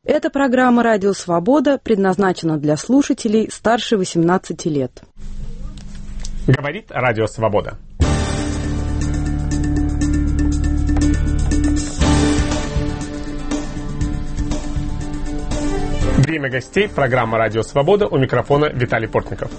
Эта программа «Радио Свобода» предназначена для слушателей старше 18 лет. Говорит Радио Свобода. Время гостей. Программа «Радио Свобода». У микрофона Виталий Портников.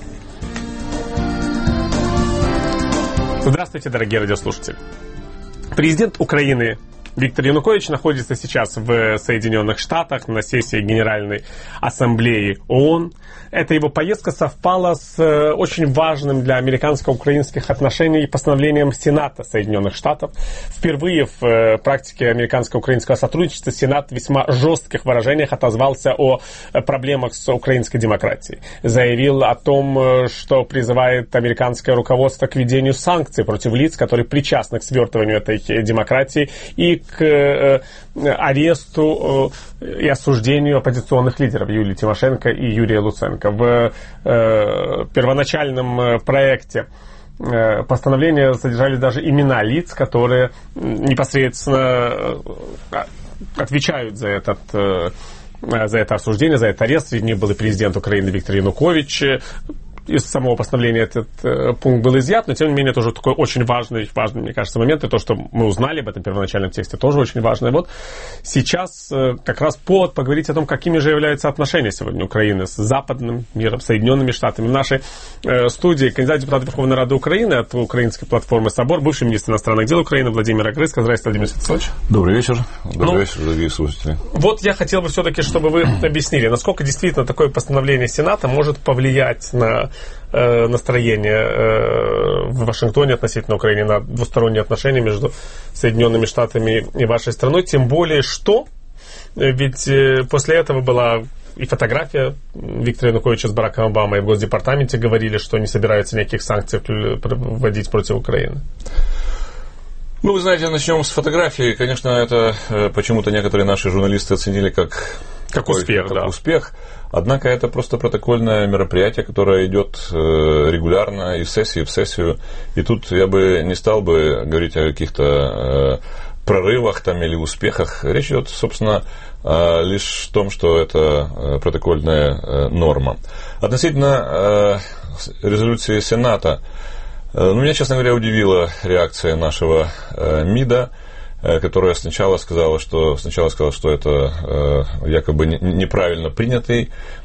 Здравствуйте, дорогие радиослушатели. Президент Украины Виктор Янукович находится сейчас в Соединенных Штатах на сессии Генеральной Ассамблеи ООН. Эта его поездка совпала с очень важным для американско-украинских отношений постановлением Сената Соединенных Штатов. Впервые в практике американско-украинского сотрудничества Сенат в весьма жестких выражениях отозвался о проблемах с украинской демократией. Заявил о том, что призывает американское руководство к введению санкций против лиц, которые причастны к свертыванию этой демократии и к аресту и осуждению оппозиционных лидеров Юлии Тимошенко и Юрия Луценко. В первоначальном проекте постановления содержались даже имена лиц, которые непосредственно отвечают за это осуждение, за этот арест. Среди них был и президент Украины Виктор Янукович. Из самого постановления этот пункт был изъят, но тем не менее это уже такой очень важный, мне кажется, момент. И то, что мы узнали об этом первоначальном тексте, тоже очень важно. И вот сейчас как раз повод поговорить о том, какими же являются отношения сегодня Украины с западным миром, Соединенными Штатами. В нашей студии кандидат в депутаты Верховной Рады Украины от украинской платформы «Собор», бывший министр иностранных дел Украины Владимир Огрызко. Здравствуйте, Владимир Святославович. Добрый вечер. Добрый вечер, дорогие слушатели. Вот я хотел бы все-таки, чтобы вы объяснили, насколько действительно такое постановление Сената может повлиять на настроение в Вашингтоне относительно Украины, на двусторонние отношения между Соединенными Штатами и вашей страной, тем более что, ведь после этого была и фотография Виктора Януковича с Бараком Обамой, и в Госдепартаменте говорили, что не собираются никаких санкций вводить против Украины. Ну, вы знаете, начнем с фотографии. Конечно, это почему-то некоторые наши журналисты оценили как успех. Однако это просто протокольное мероприятие, которое идет регулярно из сессии в сессию. И тут я бы не стал бы говорить о каких-то прорывах там или успехах. Речь идет, собственно, лишь о том, что это протокольная норма. Относительно резолюции Сената, меня, честно говоря, удивила реакция нашего МИДа, которая сначала сказала, что это якобы неправильно принятая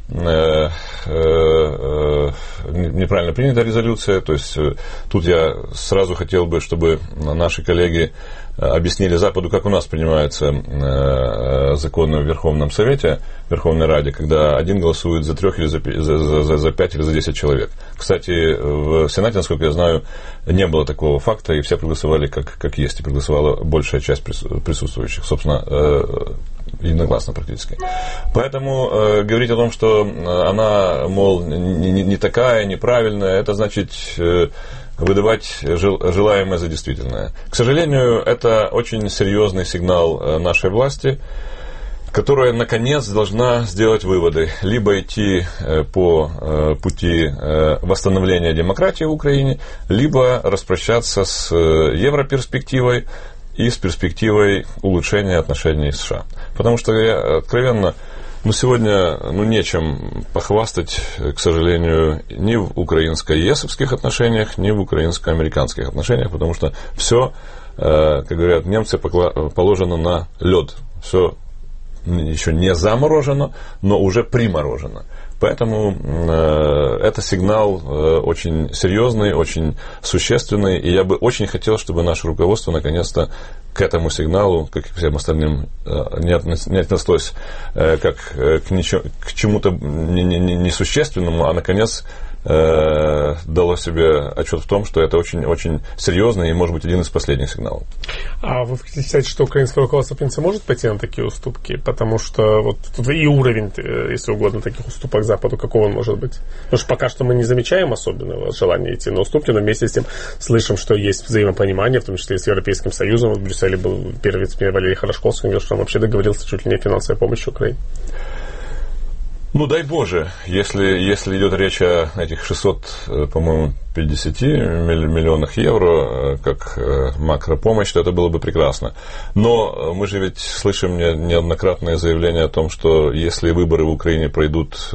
резолюция. То есть тут я сразу хотел бы, чтобы наши коллеги объяснили Западу, как у нас принимаются законы в Верховном Совете, в Верховной Раде, когда один голосует за 3 или за 5 или за 10 человек. Кстати, в Сенате, насколько я знаю, не было такого факта, и все проголосовали как есть, и проголосовала большая часть присутствующих, собственно, единогласно практически. Поэтому говорить о том, что она, мол, не такая, неправильная, это значит выдавать желаемое за действительное. К сожалению, это очень серьезный сигнал нашей власти, которая, наконец, должна сделать выводы. Либо идти по пути восстановления демократии в Украине, либо распрощаться с европерспективой и с перспективой улучшения отношений с США. Потому что, откровенно, сегодня нечем похвастать, к сожалению, ни в украинско-ЕСовских отношениях, ни в украинско-американских отношениях, потому что все, как говорят немцы, положено на лед. Все еще не заморожено, но уже приморожено. Поэтому это сигнал очень серьезный, очень существенный, и я бы очень хотел, чтобы наше руководство наконец-то к этому сигналу, как и к всем остальным, не отнеслось как к чему-то несущественному, а наконец дало себе отчет в том, что это очень-очень серьезно и, может быть, один из последних сигналов. А вы считаете, что украинское руководство, в принципе, может пойти на такие уступки? Потому что вот и уровень, если угодно, таких уступок Западу, какого он может быть? Потому что пока что мы не замечаем особенного желания идти на уступки, но вместе с тем слышим, что есть взаимопонимание, в том числе и с Европейским Союзом. В Брюсселе был первый вице-премьер Валерий Хорошковский, говорил, что он вообще договорился чуть ли не о финансовой помощи Украине. Ну, дай Боже, если идет речь о этих 600, по-моему, 50 миллионах евро, как макропомощь, то это было бы прекрасно. Но мы же ведь слышим неоднократное заявление о том, что если выборы в Украине пройдут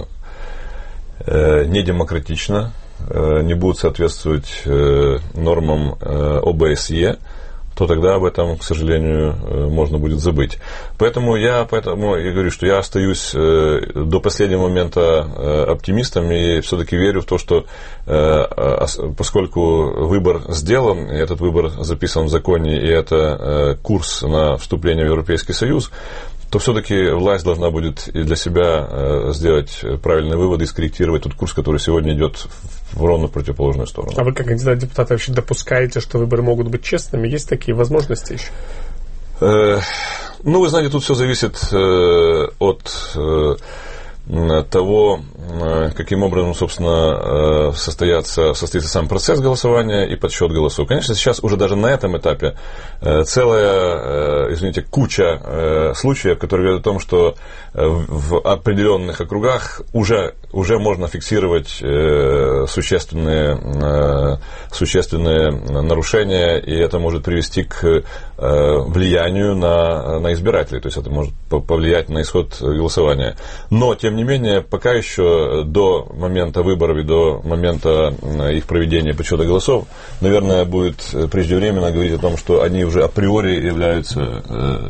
недемократично, не будут соответствовать нормам ОБСЕ, то тогда об этом, к сожалению, можно будет забыть. Поэтому я говорю, что я остаюсь до последнего момента оптимистом и все-таки верю в то, что поскольку выбор сделан, и этот выбор записан в законе, и это курс на вступление в Европейский Союз, то все-таки власть должна будет и для себя сделать правильные выводы и скорректировать тот курс, который сегодня идет в ровно противоположную сторону. А вы, как кандидат в депутаты, вообще допускаете, что выборы могут быть честными? Есть такие возможности еще? Ну, вы знаете, тут все зависит от того, каким образом, собственно, состоится сам процесс голосования и подсчет голосов. Конечно, сейчас уже даже на этом этапе целая, куча случаев, которые говорят о том, что в определенных округах уже можно фиксировать существенные нарушения, и это может привести к влиянию на избирателей, то есть это может повлиять на исход голосования. Но, тем не менее, пока еще до момента выборов и до момента их проведения подсчета голосов, наверное, будет преждевременно говорить о том, что они уже априори являются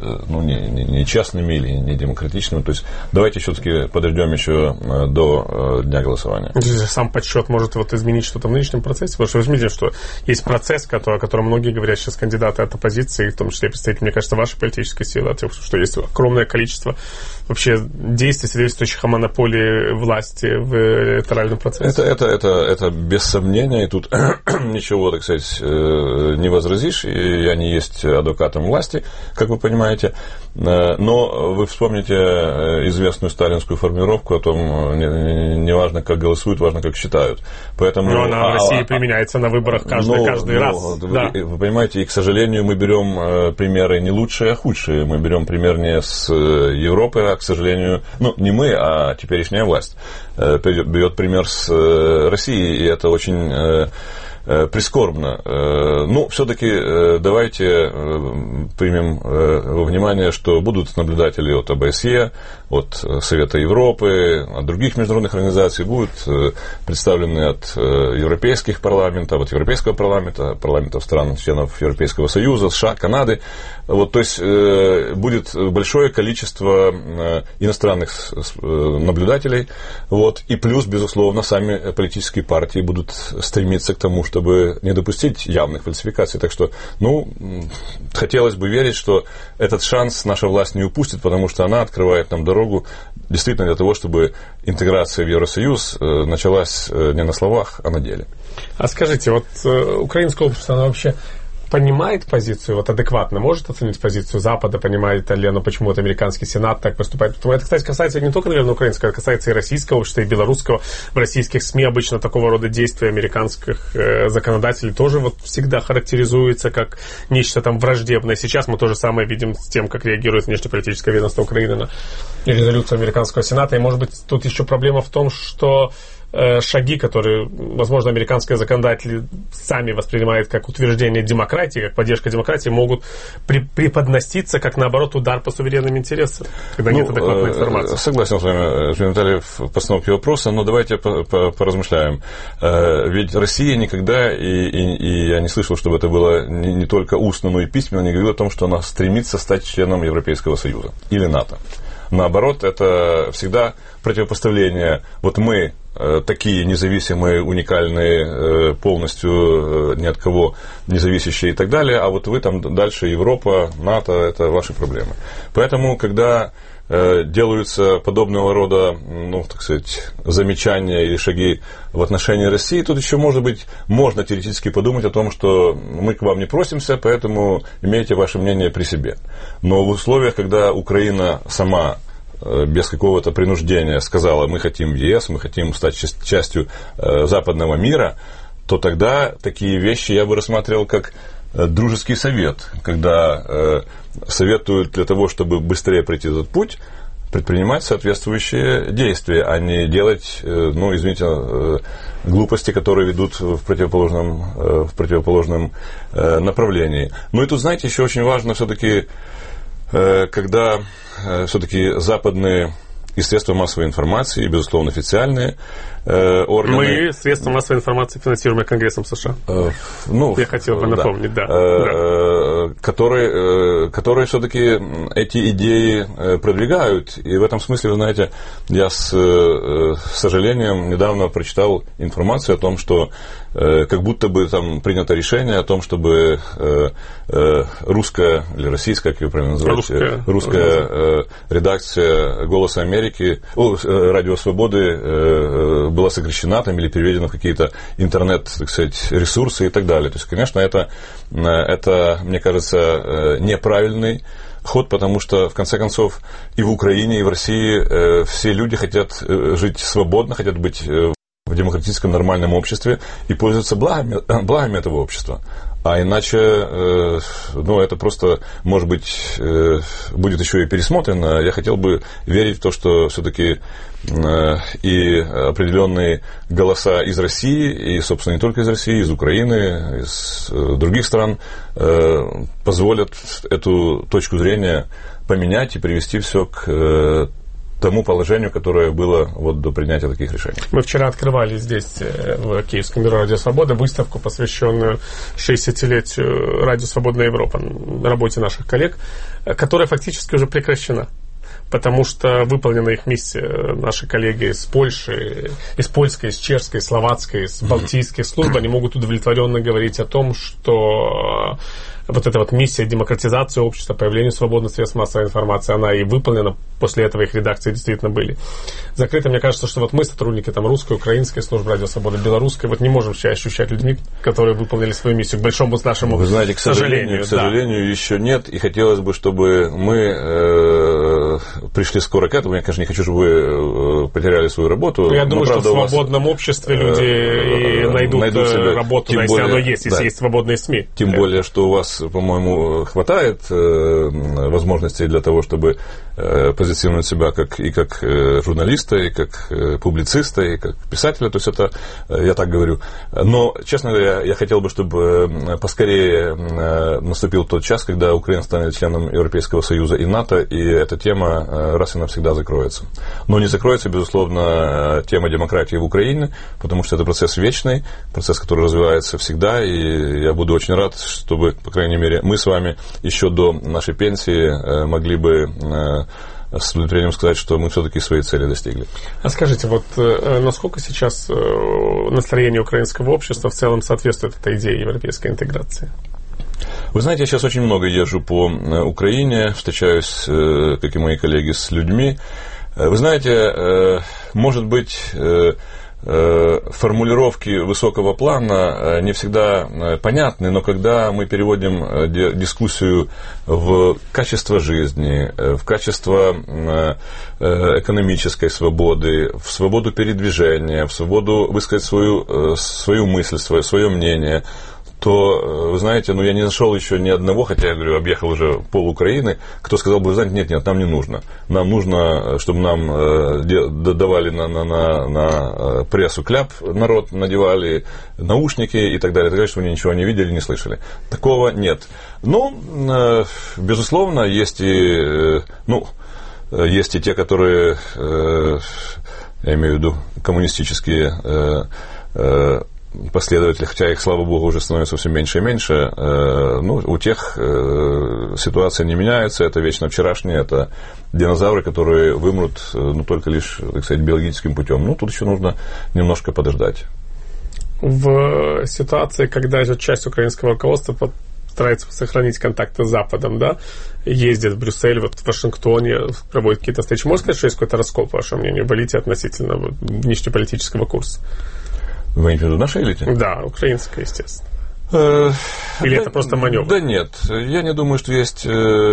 не честными или не демократичными. То есть давайте все-таки подождем еще до дня голосования. Сам подсчет может изменить что-то в нынешнем процессе? Потому что вы видите, что есть процесс, о котором многие говорят сейчас кандидаты от оппозиции, в том числе представители, мне кажется, вашей политической силы, что есть огромное количество вообще действий, свидетельствующих о монополии власти в электоральном процессе. Это без сомнения, и тут ничего, так сказать, не возразишь, и я не есть адвокатом власти, как вы понимаете, но вы вспомните известную сталинскую формулировку о том, не важно, как голосуют, важно, как считают. Поэтому, но она в России применяется на выборах каждый раз. Вы понимаете, и, к сожалению, мы берем примеры не лучшие, а худшие. Мы берем пример не с Европы, а, к сожалению, не мы, а теперешняя власть берет пример с России, и это очень прискорбно. Все-таки давайте примем во внимание, что будут наблюдатели от ОБСЕ, от Совета Европы, от других международных организаций, будут представлены от европейских парламентов, от Европейского парламента, парламентов стран, членов Европейского Союза, США, Канады. То есть будет большое количество иностранных наблюдателей, и плюс, безусловно, сами политические партии будут стремиться к тому, чтобы не допустить явных фальсификаций. Так что, хотелось бы верить, что этот шанс наша власть не упустит, потому что она открывает нам дорогу действительно для того, чтобы интеграция в Евросоюз началась не на словах, а на деле. А скажите, украинское общество, оно вообще понимает позицию, адекватно может оценить позицию Запада, понимает ли оно, почему американский Сенат так поступает. Это, кстати, касается не только, наверное, украинского, это касается и российского общества, и белорусского. В российских СМИ обычно такого рода действия американских законодателей тоже всегда характеризуется как нечто враждебное. Сейчас мы то же самое видим с тем, как реагирует внешнеполитическое ведомство Украины на резолюцию американского Сената. И, может быть, тут еще проблема в том, что шаги, которые, возможно, американские законодатели сами воспринимают как утверждение демократии, как поддержка демократии, могут преподноситься как, наоборот, удар по суверенным интересам, когда нет адекватной информации. Согласен с вами, Виталий, в постановке вопроса, но давайте поразмышляем. Ведь Россия никогда, и я не слышал, чтобы это было не только устно, но и письменно, не говорила о том, что она стремится стать членом Европейского Союза или НАТО. Наоборот, это всегда противопоставление. Мы такие независимые, уникальные, полностью ни от кого независящие и так далее, а вы дальше Европа, НАТО, это ваши проблемы. Поэтому, когда делаются подобного рода, замечания или шаги в отношении России, тут еще, может быть, можно теоретически подумать о том, что мы к вам не просимся, поэтому имейте ваше мнение при себе. Но в условиях, когда Украина сама без какого-то принуждения сказала, мы хотим в ЕС, мы хотим стать частью западного мира, то тогда такие вещи я бы рассматривал как дружеский совет, когда советуют для того, чтобы быстрее пройти этот путь, предпринимать соответствующие действия, а не делать, ну, извините, глупости, которые ведут в противоположном направлении. Ну и тут, знаете, еще очень важно все-таки, когда все-таки западные и средства массовой информации, и, безусловно, официальные органы. Мы средства массовой информации финансируемые Конгрессом США. Я хотел бы напомнить, да. Которые все-таки эти идеи продвигают. И в этом смысле, вы знаете, я с сожалением недавно прочитал информацию о том, что как будто бы там принято решение о том, чтобы русская или российская, как ее правильно называть, русская редакция «Голоса Америки», «Радио Свободы» была сокращена там или переведена в какие-то интернет, так сказать, ресурсы и так далее. То есть, конечно, это мне кажется, неправильный ход, потому что, в конце концов, и в Украине, и в России все люди хотят жить свободно, хотят быть в демократическом нормальном обществе и пользоваться благами этого общества. А иначе, это просто, может быть, будет еще и пересмотрено. Я хотел бы верить в то, что все-таки и определенные голоса из России, и, собственно, не только из России, из Украины, из других стран позволят эту точку зрения поменять и привести все к тому положению, которое было вот до принятия таких решений. Мы вчера открывали здесь, в Киевском бюро «Радио Свобода», выставку, посвященную 60-летию «Радио Свободная Европа», работе наших коллег, которая фактически уже прекращена. Потому что выполнена их миссия. Наши коллеги из Польши, из польской, из чешской, словацкой, из балтийских служб, они могут удовлетворенно говорить о том, что вот эта вот миссия демократизации общества, появления свободных средств массовой информации, она и выполнена. После этого их редакции действительно были закрыты. Мне кажется, что вот мы, сотрудники там русской, украинской службы «Радио Свобода», белорусской, вот не можем себя ощущать людьми, которые выполнили свою миссию, к большому нашему Вы знаете, к сожалению, еще нет. И хотелось бы, чтобы мы пришли скоро к этому. Я, конечно, не хочу, чтобы вы потеряли свою работу. Я думаю, что в свободном обществе люди найдут себе работу, если оно есть, если есть свободные СМИ. Тем более, что у вас, по-моему, хватает возможностей для того, чтобы позиционировать себя как журналиста, и как публициста, и как писателя. То есть это, я так говорю. Но, честно говоря, я хотел бы, чтобы поскорее наступил тот час, когда Украина станет членом Европейского Союза и НАТО, и эта тема раз и навсегда закроется. Но не закроется, безусловно, тема демократии в Украине, потому что это процесс вечный, процесс, который развивается всегда, и я буду очень рад, чтобы, по крайней мере, мы с вами еще до нашей пенсии могли бы с удовлетворением сказать, что мы все-таки свои цели достигли. А скажите, вот насколько сейчас настроение украинского общества в целом соответствует этой идее европейской интеграции? Вы знаете, я сейчас очень много езжу по Украине, встречаюсь, как и мои коллеги, с людьми. Вы знаете, может быть, формулировки высокого плана не всегда понятны, но когда мы переводим дискуссию в качество жизни, в качество экономической свободы, в свободу передвижения, в свободу высказать свою мысль, свое мнение, то, вы знаете, я не нашел еще ни одного, хотя я говорю, объехал уже пол Украины, кто сказал бы, вы знаете, нет, нам не нужно. Нам нужно, чтобы нам давали на прессу кляп, народ надевали наушники и так далее, чтобы они ничего не видели, не слышали. Такого нет. Но, безусловно, есть и те, которые, я имею в виду, коммунистические последователи, хотя их, слава богу, уже становится все меньше и меньше, у тех ситуация не меняется, это вечно вчерашние, это динозавры, которые вымрут, только лишь, так сказать, биологическим путем. Тут еще нужно немножко подождать. В ситуации, когда часть украинского руководства старается сохранить контакты с Западом, да, ездит в Брюссель, в Вашингтоне, проводит какие-то встречи, можно сказать, что есть какой-то раскол, по вашему мнению, в элите относительно внешнеполитического курса? Вы имеете в виду нашей элите? Да, украинская, естественно. Или это просто маневр? Да нет, я не думаю, что есть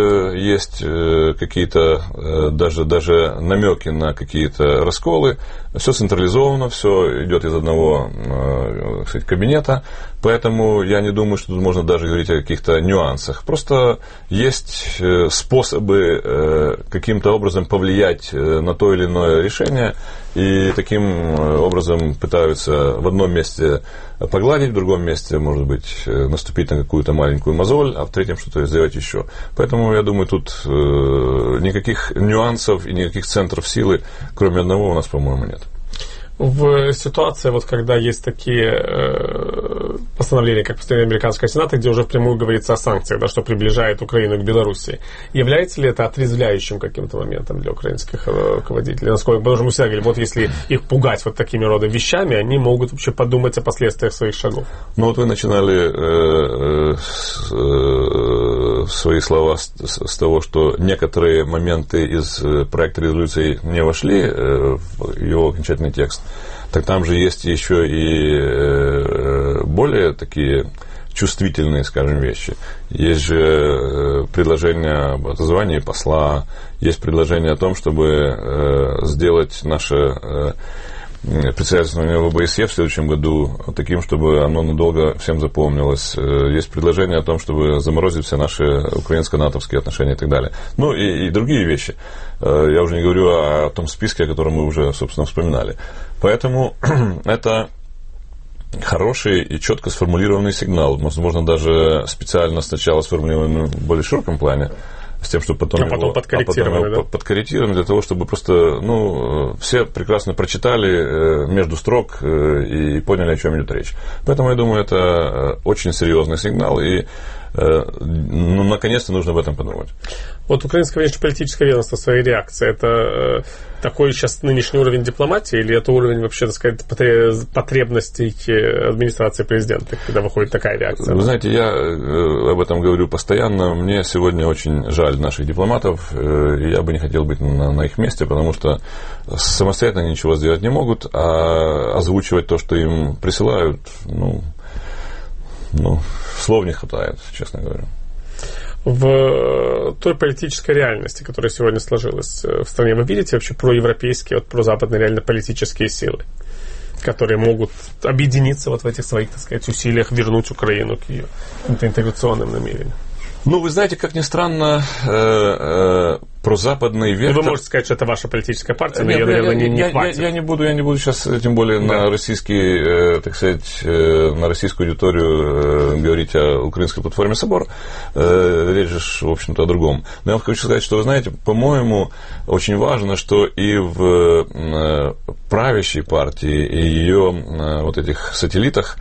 какие-то даже намеки на какие-то расколы. Все централизовано, все идет из одного, кстати, кабинета, поэтому я не думаю, что тут можно даже говорить о каких-то нюансах. Просто есть способы каким-то образом повлиять на то или иное решение, и таким образом пытаются в одном месте погладить, в другом месте, может быть, наступить на какую-то маленькую мозоль, а в третьем что-то сделать еще. Поэтому, я думаю, тут никаких нюансов и никаких центров силы, кроме одного, у нас, по-моему, нет. В ситуации, вот когда есть такие постановления, как постановление американского сената, где уже впрямую говорится о санкциях, да, что приближает Украину к Белоруссии, является ли это отрезвляющим каким-то моментом для украинских руководителей? Насколько, потому что мы всегда говорим, вот если их пугать вот такими рода вещами, они могут вообще подумать о последствиях своих шагов. Ну вот вы начинали свои слова с того, что некоторые моменты из проекта резолюции не вошли в его окончательный текст. Так там же есть еще и более такие чувствительные, скажем, вещи. Есть же предложение об отозвании посла, есть предложение о том, чтобы сделать наше председательство в ОБСЕ в следующем году таким, чтобы оно надолго всем запомнилось. Есть предложение о том, чтобы заморозить все наши украинско-натовские отношения и так далее. Ну и другие вещи. Я уже не говорю о том списке, о котором мы уже, собственно, вспоминали. Поэтому это хороший и четко сформулированный сигнал. Возможно, даже специально сначала сформулированный в более широком плане, с тем, чтобы потом подкорректировали, для того, чтобы просто, все прекрасно прочитали между строк и поняли, о чем идет речь. Поэтому, я думаю, это очень серьезный сигнал, и наконец-то нужно об этом подумать. Вот украинское внешнеполитическое ведомство, своей реакции, это такой сейчас нынешний уровень дипломатии, или это уровень, вообще, так сказать, потребностей администрации президента, когда выходит такая реакция? Вы знаете, я об этом говорю постоянно. Мне сегодня очень жаль наших дипломатов, и я бы не хотел быть на их месте, потому что самостоятельно ничего сделать не могут, а озвучивать то, что им присылают, слов не хватает, честно говоря. В той политической реальности, которая сегодня сложилась в стране, вы видите вообще проевропейские, прозападные реально политические силы, которые могут объединиться в этих своих, так сказать, усилиях вернуть Украину к ее интеграционным намерениям? Вы знаете, как ни странно, прозападный вектор... Вы можете сказать, что это ваша политическая партия, но ее, наверное, не хватит. Я не буду сейчас, тем более, на российский, так сказать, на российскую аудиторию говорить о украинской платформе «Собор». Речь же, в общем-то, о другом. Но я вам хочу сказать, что, вы знаете, по-моему, очень важно, что и в правящей партии, и ее этих сателлитах,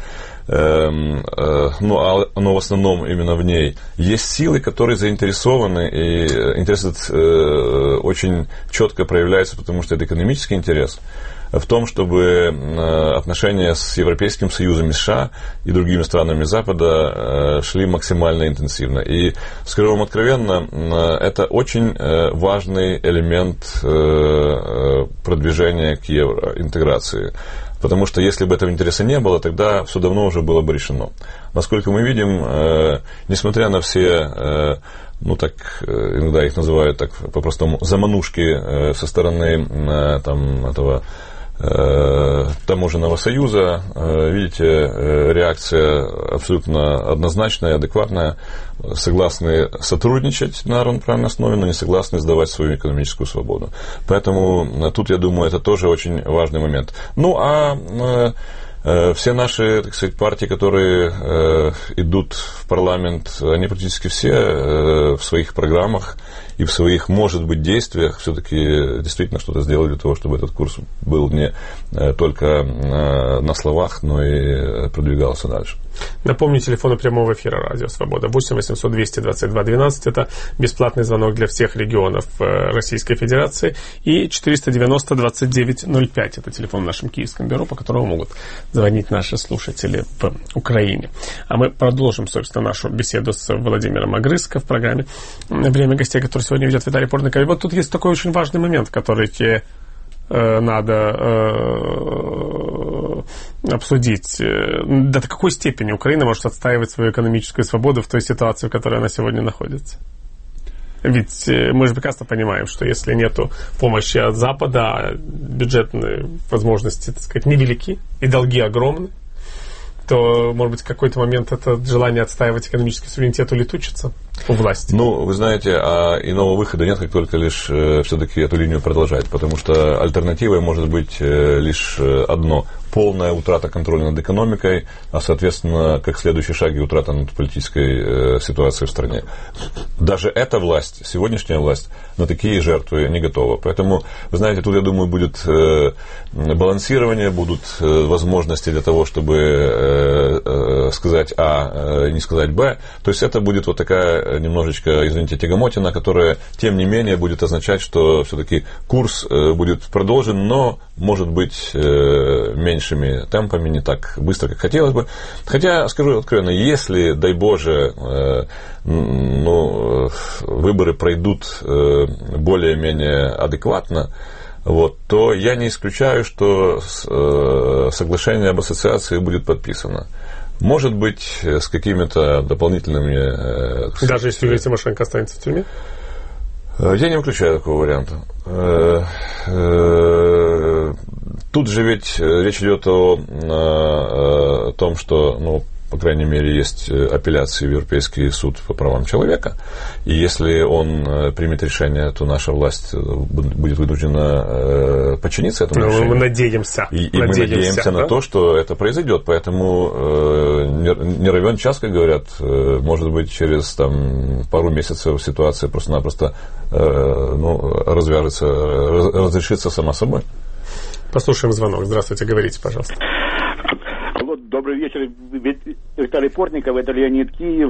но в основном именно в ней, есть силы, которые заинтересованы, и интерес очень четко проявляется, потому что это экономический интерес, в том, чтобы отношения с Европейским Союзом, США и другими странами Запада шли максимально интенсивно. И, скажу вам откровенно, это очень важный элемент продвижения к евроинтеграции. Потому что если бы этого интереса не было, тогда все давно уже было бы решено. Насколько мы видим, несмотря на все, иногда их называют так по-простому, заманушки со стороны этого таможенного союза, видите, реакция абсолютно однозначная, адекватная, согласны сотрудничать на равноправной основе, но не согласны сдавать свою экономическую свободу. Поэтому тут, я думаю, это тоже очень важный момент. Все наши, так сказать, партии, которые идут в парламент, они практически все в своих программах и в своих, может быть, действиях все-таки действительно что-то сделали для того, чтобы этот курс был не только на словах, но и продвигался дальше. Напомню, телефоны прямого эфира «Радио Свобода» 8 800 222 12. Это бесплатный звонок для всех регионов Российской Федерации. И 490 2905. Это телефон в нашем киевском бюро, по которому могут звонить наши слушатели в Украине. А мы продолжим, собственно, нашу беседу с Владимиром Огрызко в программе «Время гостей», который сегодня ведет Виталий Порников. И вот тут есть такой очень важный момент, который надо обсудить, до какой степени Украина может отстаивать свою экономическую свободу в той ситуации, в которой она сегодня находится. Ведь мы же прекрасно понимаем, что если нету помощи от Запада, бюджетные возможности, так сказать, невелики, и долги огромны, то, может быть, в какой-то момент это желание отстаивать экономический суверенитет улетучится у власти. Ну, вы знаете, иного выхода нет, как только лишь все-таки эту линию продолжать, потому что альтернативой может быть лишь одно – полная утрата контроля над экономикой, а, соответственно, как следующий шаг и утрата над политической ситуацией в стране. Даже эта власть, сегодняшняя власть, на такие жертвы не готова. Поэтому, вы знаете, тут, я думаю, будет балансирование, будут возможности для того, чтобы сказать А, не сказать Б. То есть это будет вот такая немножечко, извините, тягомотина, которая, тем не менее, будет означать, что все-таки курс будет продолжен, но, может быть, меньшими темпами, не так быстро, как хотелось бы. Хотя, скажу откровенно, если, дай Боже, выборы пройдут более-менее адекватно, то я не исключаю, что соглашение об ассоциации будет подписано. Может быть, с какими-то дополнительными... Даже если Юлия Тимошенко останется в тюрьме? Я не выключаю такого варианта. Тут же ведь речь идет о том, что, по крайней мере, есть апелляции в Европейский суд по правам человека, и если он примет решение, то наша власть будет вынуждена подчиниться этому решению. Мы надеемся. И мы надеемся на то, что это произойдет. Поэтому не равен час, как говорят, может быть, через пару месяцев ситуация просто-напросто развяжется, разрешится сама собой. Послушаем звонок. Здравствуйте, говорите, пожалуйста. Добрый вечер, Виталий Портников, это Леонид Киев,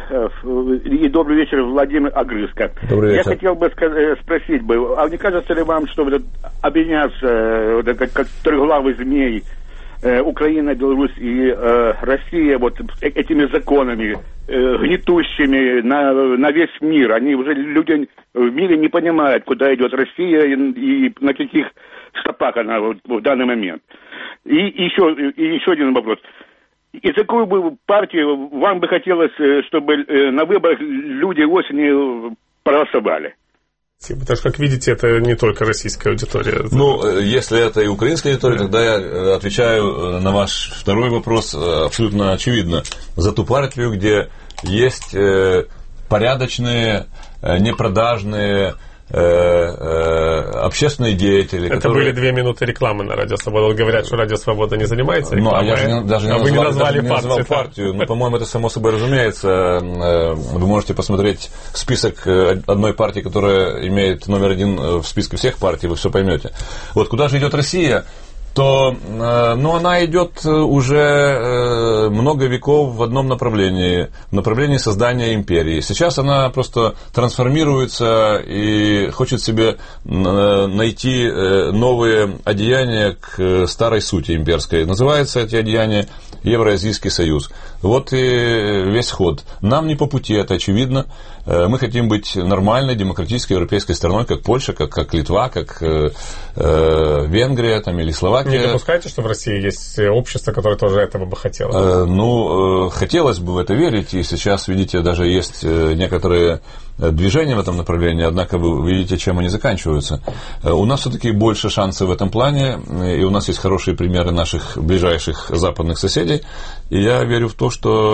и добрый вечер, Владимир Огрызко. Добрый вечер. Я хотел бы спросить, а не кажется ли вам, что объединяться как трехглавый змей Украина, Беларусь и Россия этими законами, гнетущими на весь мир, они уже люди в мире не понимают, куда идет Россия и на каких стопах она в данный момент. И еще один вопрос. И какую бы партию вам бы хотелось, чтобы на выборах люди осенью проголосовали? Потому что, как видите, это не только российская аудитория. Если это и украинская аудитория, тогда я отвечаю на ваш второй вопрос абсолютно очевидно. За ту партию, где есть порядочные, непродажные, общественные деятели. Это были 2 минуты рекламы на Радио Свобода. Говорят, что Радио Свобода не занимается рекламой. Я же не назвал партию. По-моему, это само собой разумеется. Вы можете посмотреть список одной партии, которая имеет номер 1 в списке всех партий, вы все поймете. Куда же идет Россия? То она идет уже много веков в одном направлении, в направлении создания империи. Сейчас она просто трансформируется и хочет себе найти новые одеяния к старой сути имперской. Называются эти одеяния Евразийский союз. Вот и весь ход. Нам не по пути, это очевидно. Мы хотим быть нормальной, демократической, европейской страной, как Польша, как Литва, как Венгрия или Словакия. Не допускаете, что в России есть общество, которое тоже этого бы хотело? Хотелось бы в это верить, и сейчас, видите, даже есть некоторые движения в этом направлении, однако вы видите, чем они заканчиваются. У нас все-таки больше шансов в этом плане, и у нас есть хорошие примеры наших ближайших западных соседей, и я верю в то,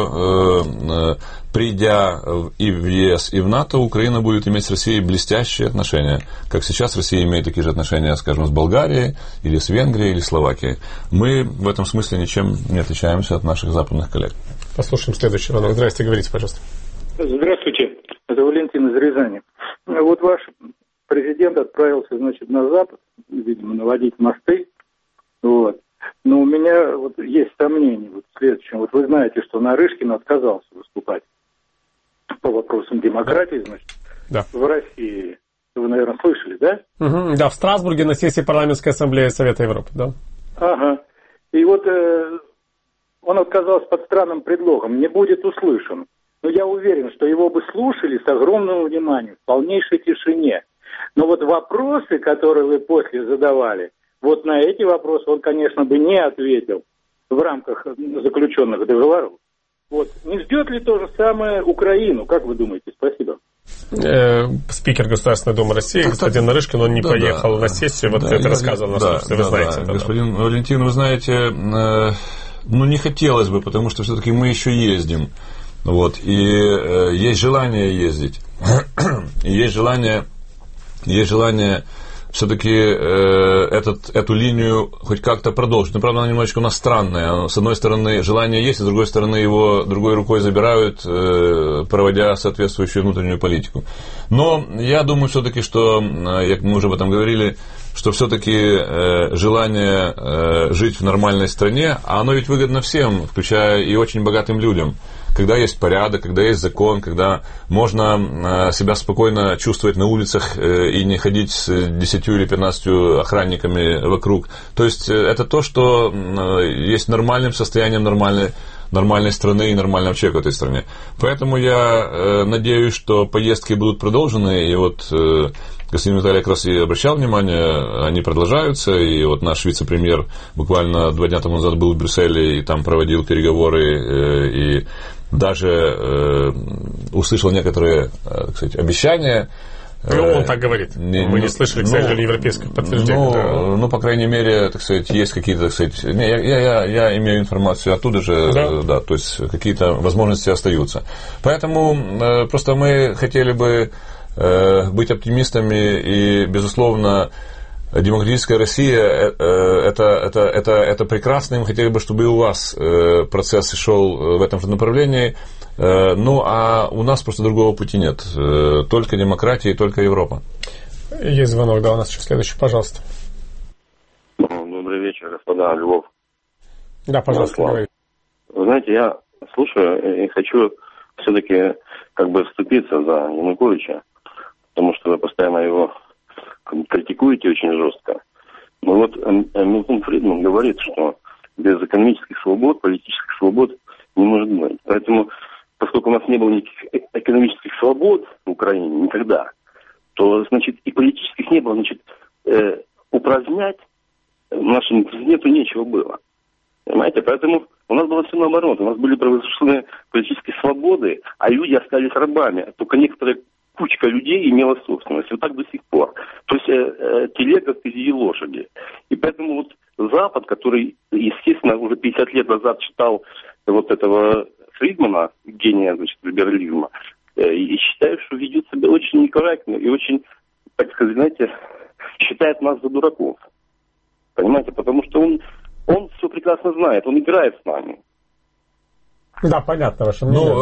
что придя и в ЕС, и в НАТО, Украина будет иметь с Россией блестящие отношения, как сейчас Россия имеет такие же отношения, скажем, с Болгарией, или с Венгрией, или Словакией. Мы в этом смысле ничем не отличаемся от наших западных коллег. Послушаем следующий звонок. Здравствуйте, говорите, пожалуйста. Здравствуйте, это Валентин из Рязани. Ваш президент отправился, на Запад, видимо, наводить мосты, Но у меня есть сомнения в следующем. Вы знаете, что Нарышкин отказался выступать по вопросам демократии, в России. Вы, наверное, слышали, да? Угу, да, в Страсбурге на сессии Парламентской ассамблеи Совета Европы, да. Ага. И он отказался под странным предлогом, не будет услышан. Но я уверен, что его бы слушали с огромным вниманием, в полнейшей тишине. Но вопросы, которые вы после задавали, на эти вопросы он, конечно, бы не ответил. в рамках заключенных договоров. Вот. Не ждет ли то же самое Украину? Как вы думаете? Спасибо. Спикер Государственной Думы России, господин Нарышкин, он не поехал на сессию, вот это рассказывал на слушателях, вы знаете. Господин Валентин, вы знаете, не хотелось бы, потому что все-таки мы еще ездим, вот, и есть желание ездить, и есть желание все-таки эту линию хоть как-то продолжить. Но, правда, она немножечко у нас странная. С одной стороны, желание есть, с другой стороны, его другой рукой забирают, проводя соответствующую внутреннюю политику. Но я думаю все-таки, что, мы уже об этом говорили, что все-таки желание жить в нормальной стране, а оно ведь выгодно всем, включая и очень богатым людям. Когда есть порядок, когда есть закон, когда можно себя спокойно чувствовать на улицах и не ходить с 10 или 15 охранниками вокруг. То есть это то, что есть нормальным состоянием нормальной страны и нормального человека в этой стране. Поэтому я надеюсь, что поездки будут продолжены, и вот господин Виталий как раз и обращал внимание, они продолжаются, и вот наш вице-премьер буквально 2 дня тому назад был в Брюсселе и там проводил переговоры, и даже услышал некоторые, так сказать, обещания. Он так говорит. Мы не слышали, к сожалению, европейских подтверждений. По крайней мере, так сказать, есть какие-то, так сказать... Я имею информацию оттуда же, да, то есть какие-то возможности остаются. Поэтому просто мы хотели бы быть оптимистами, и, безусловно, демократическая Россия это прекрасно, и мы хотели бы, чтобы и у вас процесс шел в этом же направлении. А у нас просто другого пути нет. Только демократия и только Европа. Есть звонок, да, у нас еще следующий, пожалуйста. Добрый вечер, господа, Львов. Да, пожалуйста, говорите. Вы знаете, я слушаю и хочу все-таки вступиться за Януковича, потому что вы постоянно его критикуете очень жестко. Но вот Милтон Фридман говорит, что без экономических свобод, политических свобод не может быть. Поэтому, поскольку у нас не было никаких экономических свобод в Украине никогда, то, значит, и политических не было, значит, упразднять нашему президенту нечего было. Понимаете? Поэтому у нас было все наоборот. У нас были провозглашены политические свободы, а люди остались рабами. Только некоторые кучка людей имела собственность. Вот так до сих пор. То есть телега впереди лошади. И поэтому вот Запад, который, естественно, уже 50 лет назад читал вот этого Фридмана, гения, значит, либерализма, и считаю, что ведет себя очень некорректно и очень, так сказать, знаете, считает нас за дураков. Понимаете? Потому что он все прекрасно знает, он играет с нами. Да, понятно ваше мнение.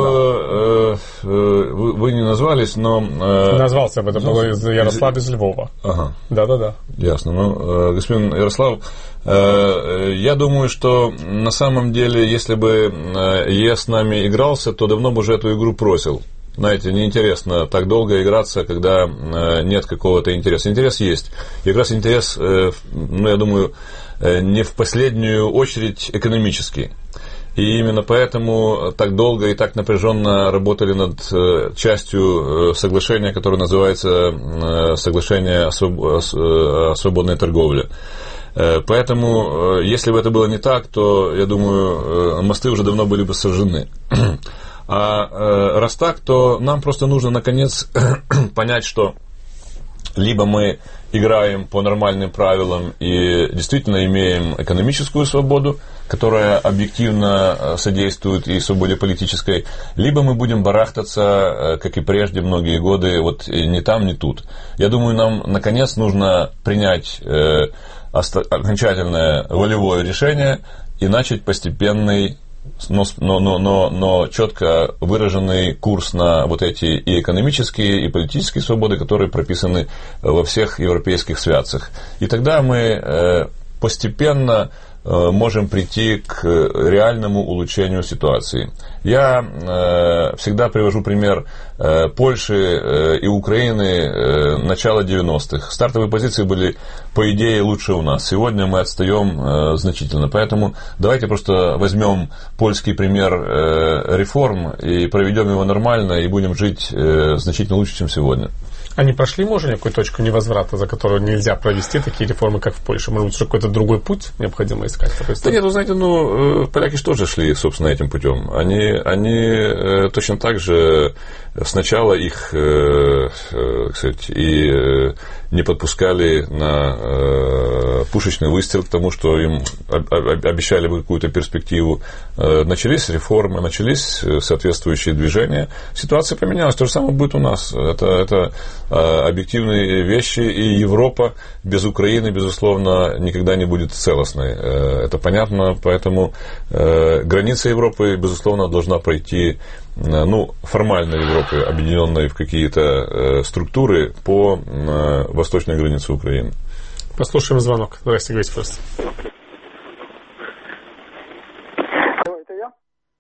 Вы не назвались, но... Назвался, это был Ярослав из Львова. Ага. Да. Ясно. Господин Ярослав, я думаю, что на самом деле, если бы ЕС с нами игрался, то давно бы уже эту игру бросил. Знаете, неинтересно так долго играться, когда нет какого-то интереса. Интерес есть. И как раз интерес, я думаю, не в последнюю очередь экономический. И именно поэтому так долго и так напряженно работали над частью соглашения, которое называется соглашение о свободной торговле. Поэтому, если бы это было не так, то, я думаю, мосты уже давно были бы сожжены. А раз так, то нам просто нужно, наконец, понять, что либо мы играем по нормальным правилам и действительно имеем экономическую свободу, которая объективно содействует и свободе политической, либо мы будем барахтаться, как и прежде многие годы, вот ни там, ни тут. Я думаю, нам, наконец, нужно принять окончательное волевое решение и начать постепенный, но четко выраженный курс на вот эти и экономические, и политические свободы, которые прописаны во всех европейских святцах. И тогда мы постепенно можем прийти к реальному улучшению ситуации. Я всегда привожу пример Польши и Украины начала 90-х. Стартовые позиции были, по идее, лучше у нас. Сегодня мы отстаем значительно. Поэтому давайте просто возьмем польский пример реформ и проведем его нормально, и будем жить значительно лучше, чем сегодня. Они прошли, может, некую точку невозврата, за которую нельзя провести такие реформы, как в Польше? Может быть, уже какой-то другой путь необходимо искать? Да нет, вы знаете, поляки же тоже шли, собственно, этим путем. Они точно так же сначала их, кстати, и не подпускали на пушечный выстрел к тому, что им обещали бы какую-то перспективу. Начались реформы, начались соответствующие движения. Ситуация поменялась. То же самое будет у нас. Это объективные вещи, и Европа без Украины, безусловно, никогда не будет целостной. Это понятно, поэтому граница Европы, безусловно, должна пройти, формально Европы, объединенной в какие-то структуры по восточной границе Украины. Послушаем звонок. Здравствуйте, говорите просто. Это я?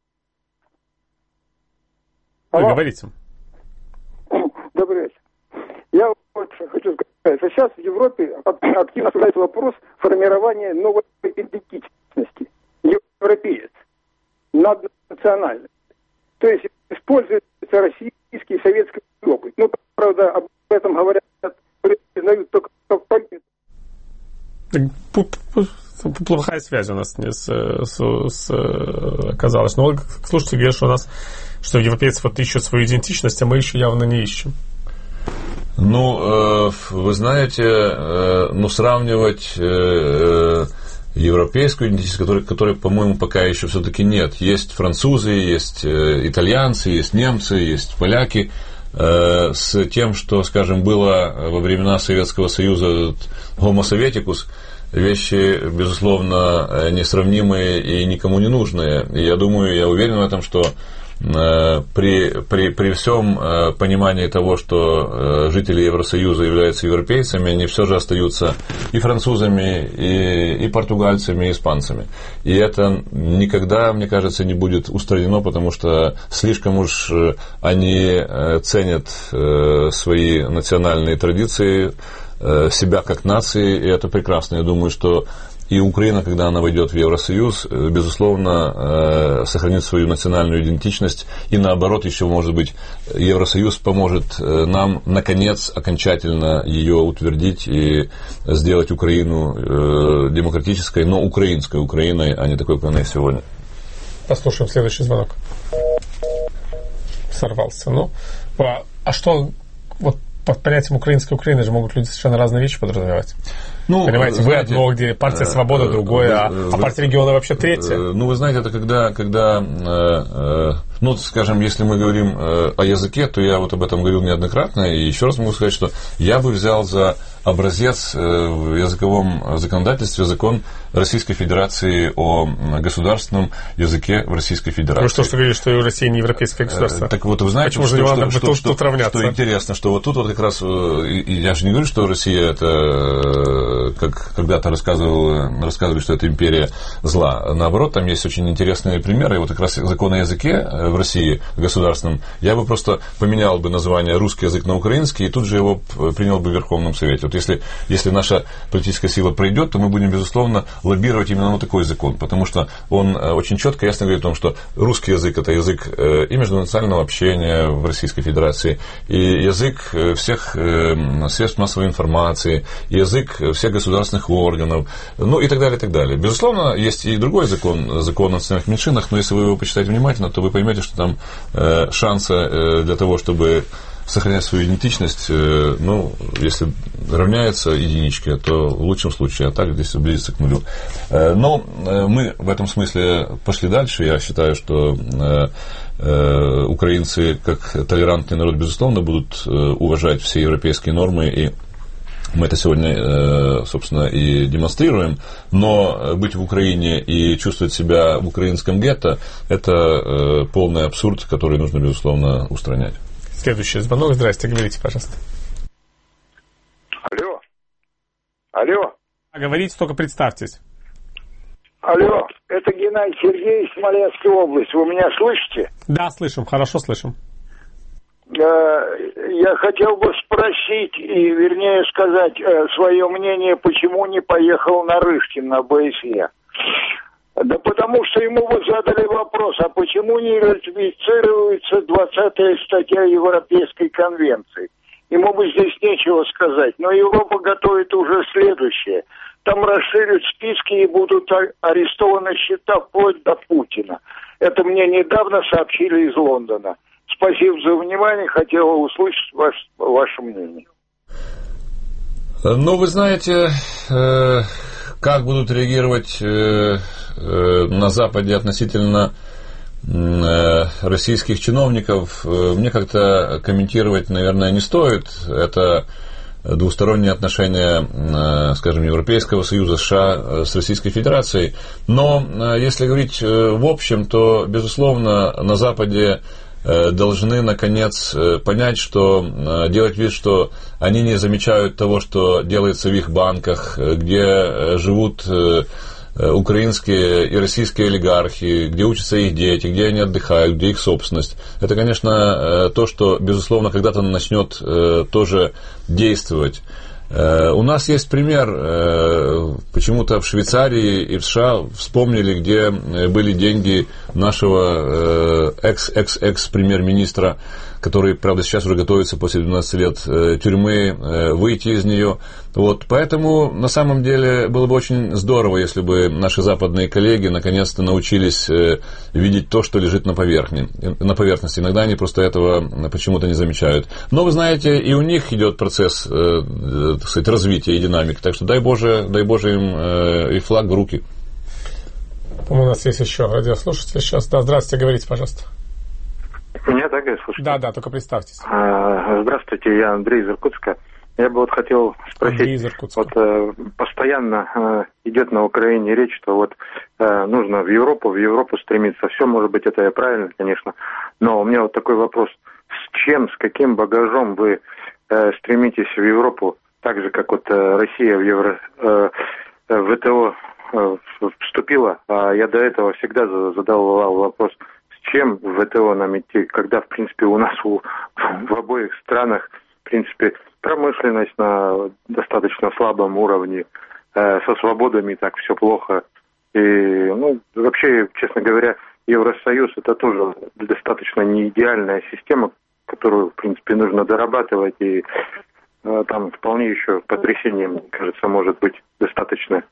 Вы говорите. Добрый вечер. Я вот хочу сказать, что сейчас в Европе активно обсуждается вопрос формирования новой идентичности. Европеец. Наднациональный. То есть используется российский и советский опыт. Правда, об этом говорят, признают только политики. Плохая связь у нас оказалась. Но слушайте, говорят, что европейцы ищут свою идентичность, а мы еще явно не ищем. Вы знаете, сравнивать европейскую идентичность, которой, по-моему, пока еще все-таки нет. Есть французы, есть итальянцы, есть немцы, есть поляки. С тем, что, скажем, было во времена Советского Союза Homo Sovieticus, вещи, безусловно, несравнимые и никому не нужные. И я думаю, я уверен в этом, что при всем понимании того, что жители Евросоюза являются европейцами, они все же остаются и французами, и португальцами, и испанцами. И это никогда, мне кажется, не будет устранено, потому что слишком уж они ценят свои национальные традиции, себя как нации, и это прекрасно. Я думаю, что и Украина, когда она войдет в Евросоюз, безусловно, сохранит свою национальную идентичность. И наоборот, еще, может быть, Евросоюз поможет нам, наконец, окончательно ее утвердить и сделать Украину демократической, но украинской Украиной, а не такой, как она есть сегодня. Послушаем следующий звонок. Сорвался. А что под понятием украинской Украины же могут люди совершенно разные вещи подразумевать? Понимаете, вы одно, где партия «Свобода» другое, а партия «Региона» вообще третья. Вы знаете, это когда скажем, если мы говорим о языке, то я об этом говорил неоднократно, и еще раз могу сказать, что я бы взял за образец в языковом законодательстве закон Российской Федерации о государственном языке в Российской Федерации. Вы что говорили, что Россия не европейское государство? Так вот, вы знаете, почему же не надо тут равняться? Что интересно, что вот тут как раз, я же не говорю, что Россия это, как когда-то рассказывали, что это империя зла. Наоборот, там есть очень интересные примеры. И вот как раз закон о языке в России государственном, я бы просто поменял бы название русский язык на украинский, и тут же его принял бы в Верховном Совете. Вот если наша политическая сила пройдет, то мы будем, безусловно, лоббировать именно такой закон, потому что он очень четко, ясно говорит о том, что русский язык – это язык и межнационального общения в Российской Федерации, и язык всех средств массовой информации, и язык всех государственных органов, и так далее, и так далее. Безусловно, есть и другой закон о национальных меньшинах, но если вы его почитаете внимательно, то вы поймете, что там шансы для того, чтобы сохранять свою идентичность, если равняется единичке, то в лучшем случае, а так здесь близится к нулю. Но мы в этом смысле пошли дальше. Я считаю, что украинцы, как толерантный народ, безусловно, будут уважать все европейские нормы, и мы это сегодня, собственно, и демонстрируем, но быть в Украине и чувствовать себя в украинском гетто – это полный абсурд, который нужно, безусловно, устранять. Следующий звонок. Здрасте, говорите, пожалуйста. Алло. Говорите, только представьтесь. Алло, это Геннадий Сергеевич, Смоленская область. Вы меня слышите? Да, слышим, хорошо слышим. Я хотел бы спросить, вернее сказать, свое мнение, почему не поехал Нарышкин на ОБСЕ. Да потому что ему вот задали вопрос, а почему не ратифицируется 20-я статья Европейской конвенции? ему бы здесь нечего сказать. Но Европа готовит уже следующее. Там расширят списки и будут арестованы счета вплоть до Путина. Это мне недавно сообщили из Лондона. Спасибо за внимание, хотела услышать ваше мнение. Ну, вы знаете, как будут реагировать на Западе относительно российских чиновников, мне как-то комментировать, наверное, не стоит. Это двусторонние отношения, скажем, Европейского Союза, США с Российской Федерацией. Но если говорить в общем, то, безусловно, на Западе должны, наконец, понять, что делать вид, что они не замечают того, что делается в их банках, где живут украинские и российские олигархи, где учатся их дети, где они отдыхают, где их собственность. Это, конечно, то, что, безусловно, когда-то начнет тоже действовать. У нас есть пример, почему-то в Швейцарии и в США вспомнили, где были деньги нашего экс-премьер-министра, который, правда, сейчас уже готовится после 12 лет тюрьмы выйти из нее. Вот. Поэтому, на самом деле, было бы очень здорово, если бы наши западные коллеги наконец-то научились видеть то, что лежит на поверхности. Иногда они просто этого почему-то не замечают. Но, вы знаете, и у них идет процесс, так сказать, развития и динамики. Так что дай Боже им и флаг в руки. У нас есть еще радиослушатель сейчас. Да, здравствуйте, говорите, пожалуйста. Меня так и слушайте? Да, только представьтесь. Здравствуйте, я Андрей из Иркутска. Я бы хотел спросить, постоянно идет на Украине речь, что нужно в Европу стремиться. Все, может быть, это и правильно, конечно. Но у меня такой вопрос. С каким багажом вы стремитесь в Европу, так же, как Россия в ВТО вступила, а я до этого всегда задавал вопрос, с чем в ВТО нам идти, когда, в принципе, у нас в обоих странах, в принципе, промышленность на достаточно слабом уровне, со свободами так все плохо. И, вообще, честно говоря, Евросоюз это тоже достаточно не идеальная система, которую, в принципе, нужно дорабатывать, и там вполне еще потрясение, мне кажется, может быть достаточно.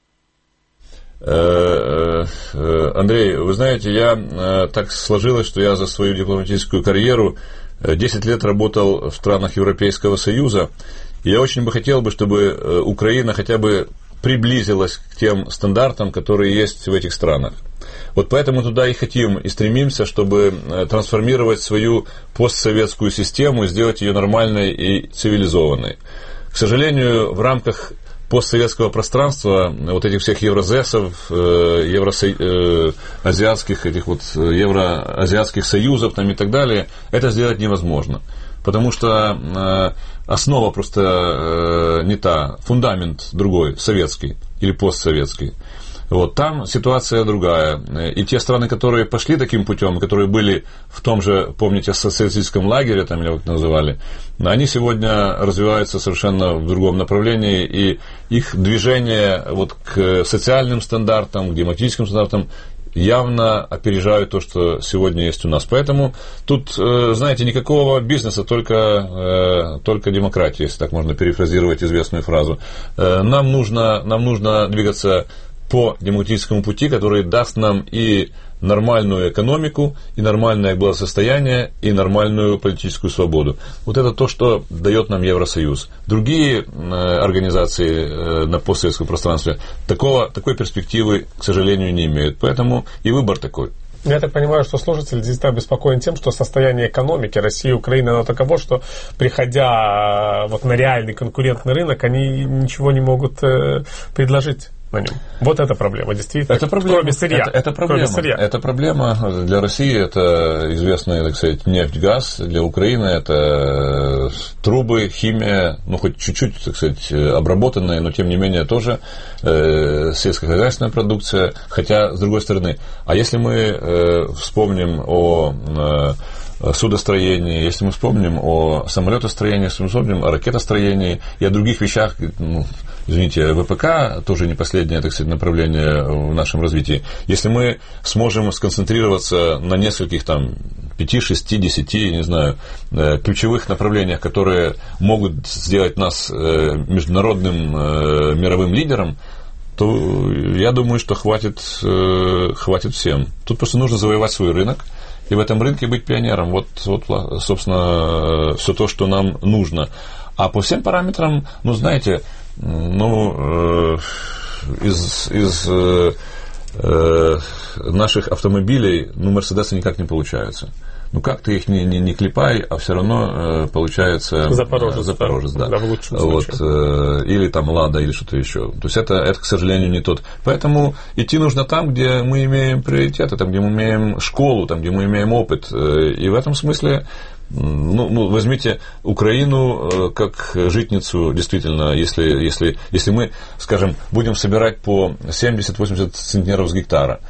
Андрей, вы знаете, так сложилось, что я за свою дипломатическую карьеру 10 лет работал в странах Европейского Союза, и я очень бы хотел, чтобы Украина хотя бы приблизилась к тем стандартам, которые есть в этих странах. Вот поэтому туда и хотим, и стремимся, чтобы трансформировать свою постсоветскую систему и сделать ее нормальной и цивилизованной. К сожалению, в рамках постсоветского пространства вот этих всех евразесов, евроазиатских, евроазиатских союзов там и так далее, это сделать невозможно. Потому что основа просто не та, фундамент другой, советский или постсоветский. Вот, там ситуация другая. И те страны, которые пошли таким путем, которые были в том же, помните, социалистическом лагере, там, или как это называли, они сегодня развиваются совершенно в другом направлении, и их движение к социальным стандартам, к демократическим стандартам явно опережают то, что сегодня есть у нас. Поэтому тут, знаете, никакого бизнеса, только демократия, если так можно перефразировать известную фразу. Нам нужно двигаться по демократическому пути, который даст нам и нормальную экономику, и нормальное благосостояние, и нормальную политическую свободу. Вот это то, что дает нам Евросоюз. Другие организации на постсоветском пространстве такой перспективы, к сожалению, не имеют. Поэтому и выбор такой. Я так понимаю, что слушатель здесь обеспокоен тем, что состояние экономики России и Украины, оно таково, что, приходя на реальный конкурентный рынок, они ничего не могут предложить на нем. Вот это проблема, действительно. Это проблема. Кроме сырья. Это проблема для России, это известный, так сказать, нефть, газ. Для Украины это трубы, химия, хоть чуть-чуть, так сказать, обработанная, но тем не менее тоже сельскохозяйственная продукция. Хотя, с другой стороны, а если мы вспомним о судостроении, если мы вспомним о самолетостроении, если мы вспомним о ракетостроении и о других вещах, извините, ВПК тоже не последнее, так сказать, направление в нашем развитии. Если мы сможем сконцентрироваться на нескольких там 5, 6, 10, не знаю, ключевых направлениях, которые могут сделать нас международным мировым лидером, то я думаю, что хватит всем. Тут просто нужно завоевать свой рынок и в этом рынке быть пионером. Вот собственно, все то, что нам нужно. А по всем параметрам, знаете, из наших автомобилей, Мерседесы никак не получаются. Как ты их не клепай, а все равно получается Запорожец, да. В лучшем случае. Или там Лада, или что-то еще. То есть это, к сожалению, не тот. Поэтому идти нужно там, где мы имеем приоритеты, там, где мы имеем школу, там, где мы имеем опыт. И в этом смысле, возьмите Украину как житницу, действительно, если мы, скажем, будем собирать по 70-80 центнеров с гектара,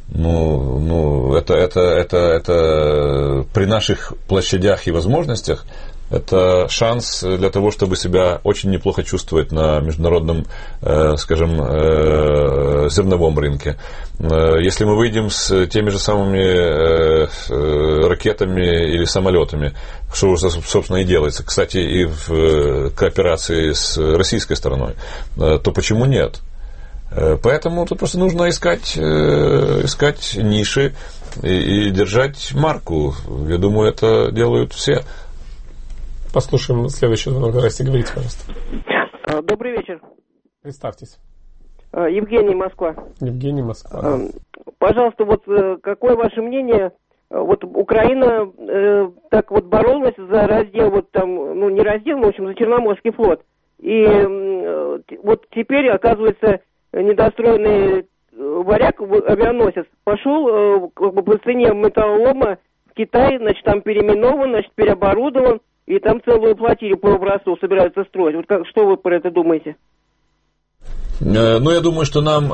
это при наших площадях и возможностях это шанс для того, чтобы себя очень неплохо чувствовать на международном, скажем, зерновом рынке. Если мы выйдем с теми же самыми ракетами или самолетами, что уже, собственно, и делается, кстати, и в кооперации с российской стороной, то почему нет? Поэтому тут просто нужно искать ниши и держать марку. Я думаю, это делают все. Послушаем следующий звонок. Здрасте, говорите, пожалуйста. Добрый вечер. Представьтесь. Евгений, Москва. Евгений, Москва. Пожалуйста, какое ваше мнение? Украина так боролась за раздел, не раздел, но, в общем, за Черноморский флот. И теперь, оказывается, недостроенный «Варяг», авианосец, пошел по цене металлолома в Китай, там переименован, переоборудован, и там целую флотилию по образцу собираются строить. Что вы про это думаете? Я думаю, что нам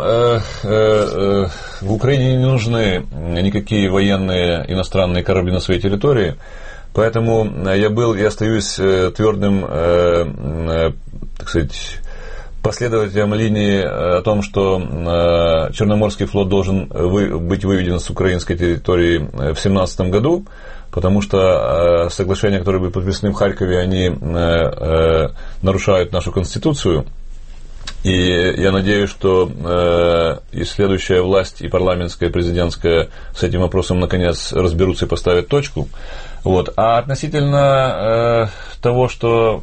в Украине не нужны никакие военные иностранные корабли на своей территории, поэтому я был и остаюсь твердым, так сказать, последователям линии о том, что Черноморский флот должен быть выведен с украинской территории в 2017 году, потому что соглашения, которые были подписаны в Харькове, они нарушают нашу Конституцию. И я надеюсь, что и следующая власть, и парламентская, и президентская с этим вопросом наконец разберутся и поставят точку. А относительно того, что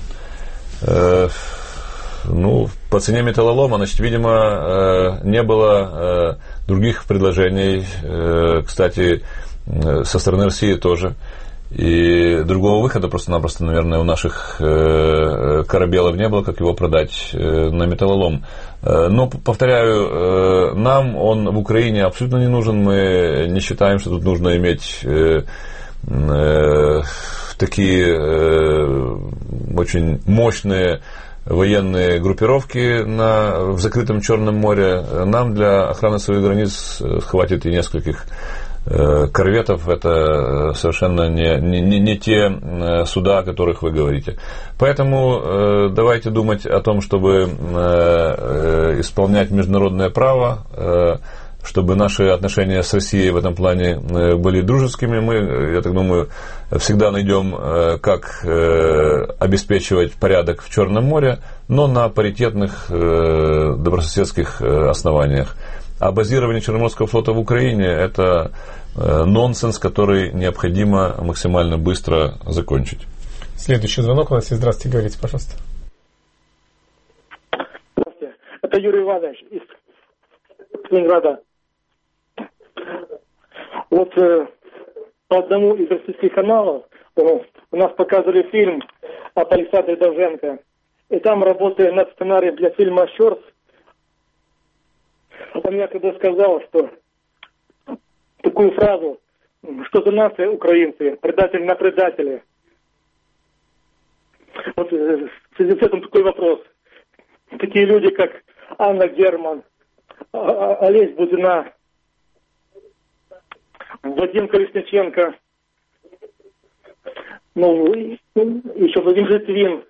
по цене металлолома, видимо, не было других предложений, кстати, со стороны России тоже. И другого выхода просто-напросто, наверное, у наших корабелов не было, как его продать на металлолом. Но, повторяю, нам он в Украине абсолютно не нужен. Мы не считаем, что тут нужно иметь такие очень мощные военные группировки в закрытом Черном море. Нам для охраны своих границ хватит и нескольких корветов. Это совершенно не те суда, о которых вы говорите. Поэтому давайте думать о том, чтобы исполнять международное право, чтобы наши отношения с Россией в этом плане были дружескими. Мы, я так думаю, всегда найдем, как обеспечивать порядок в Черном море, но на паритетных добрососедских основаниях. А базирование Черноморского флота в Украине – это нонсенс, который необходимо максимально быстро закончить. Следующий звонок у нас есть. Здравствуйте, говорите, пожалуйста. Здравствуйте. Это Юрий Иванович из Ленинграда. По одному из российских каналов у нас показывали фильм от Александра Довженко. И там, работая над сценарием для фильма «Щорс», он мне когда сказал, что такую фразу, что за нация украинцы, предатели на предателе. В связи с этим такой вопрос. Такие люди, как Анна Герман, Олесь Бузина, Вадим Колесниченко, Ну, еще Владимир Твин.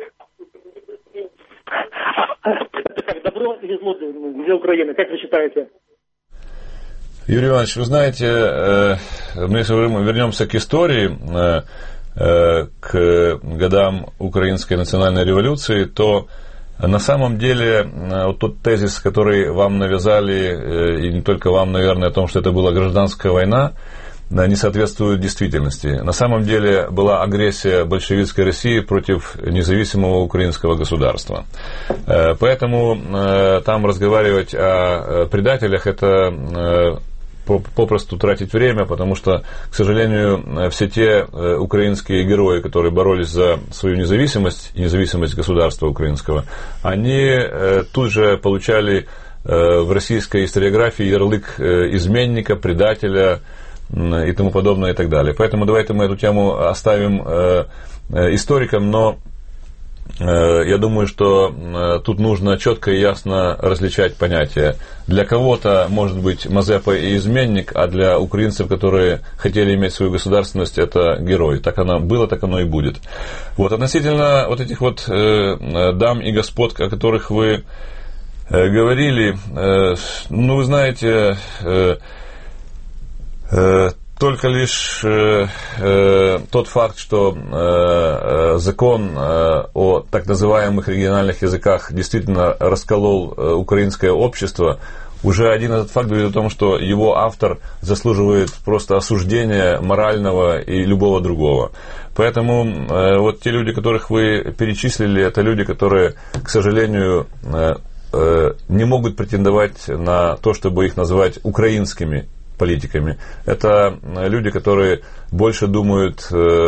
Это как, добро или зло для Украины? Как вы считаете? Юрий Иванович, вы знаете, мы если вернемся к истории, к годам Украинской национальной революции, то на самом деле вот тот тезис, который вам навязали, и не только вам, наверное, о том, что это была гражданская война, не соответствует действительности. На самом деле была агрессия большевистской России против независимого украинского государства. Поэтому там разговаривать о предателях – это попросту тратить время, потому что, к сожалению, все те украинские герои, которые боролись за свою независимость и независимость государства украинского, они тут же получали в российской историографии ярлык изменника, предателя и тому подобное и так далее. Поэтому давайте мы эту тему оставим историкам, но я думаю, что тут нужно четко и ясно различать понятия. Для кого-то может быть Мазепа и изменник, а для украинцев, которые хотели иметь свою государственность, это герой. Так оно было, так оно и будет. Вот. Относительно вот этих вот дам и господ, о которых вы говорили, ну, вы знаете, только лишь тот факт, что закон о так называемых региональных языках действительно расколол украинское общество, уже один этот факт говорит о том, что его автор заслуживает просто осуждения морального и любого другого. Поэтому вот те люди, которых вы перечислили, это люди, которые, к сожалению, не могут претендовать на то, чтобы их называть украинскими политиками. Это люди, которые больше думают